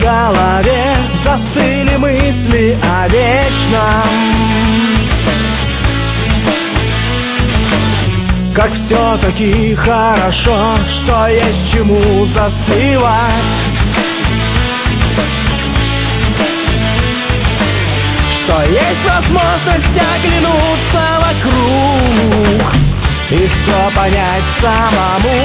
голове застыли мысли о вечном. Как все-таки хорошо, что есть чему застывать, что есть возможность оглянуться вокруг и все понять самому.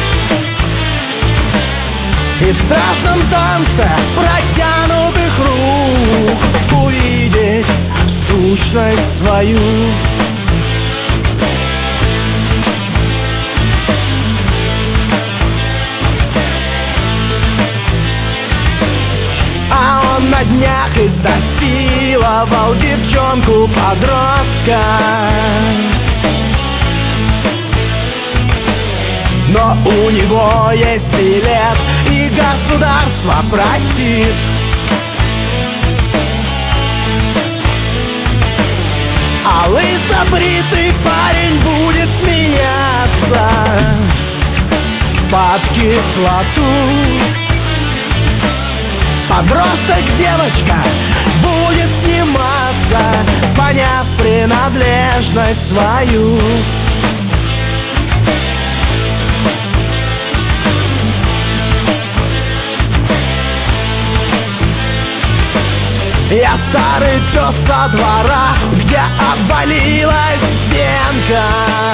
И в страшном танце протянутых рук увидеть сущность свою. А он на днях изнасиловал девчонку-подростка. Но у него есть билет, и государство простит. А лысобритый парень будет смеяться под кислоту. Подросток-девочка будет сниматься, поняв принадлежность свою. Я старый пес со двора, где обвалилась стенка.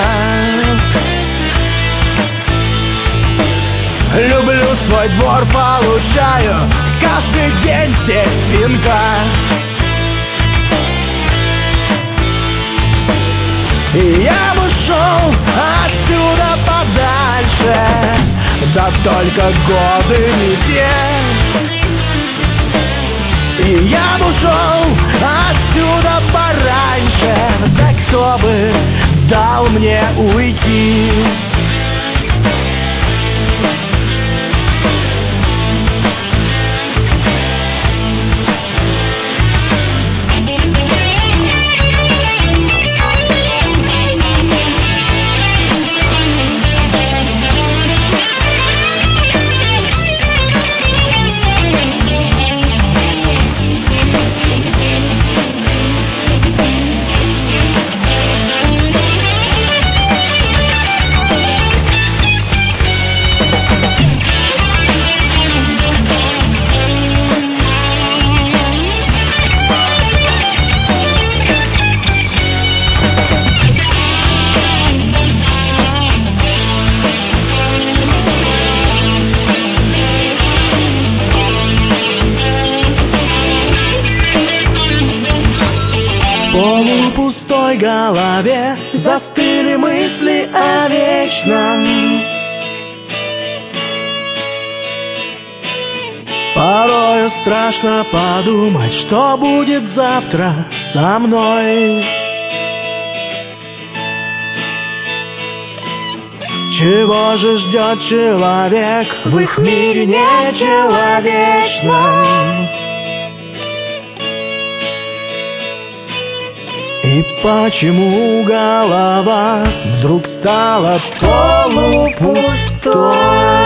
Люблю свой двор, получаю каждый день здесь пинка. И я бы шел отсюда подальше, да только годы не те. И я бы ушел отсюда пораньше, да кто бы дал мне уйти. В полупустой голове застыли мысли о вечном. Порою страшно подумать, что будет завтра со мной. Чего же ждет человек в их мире нечеловечном? И почему голова вдруг стала полупустой?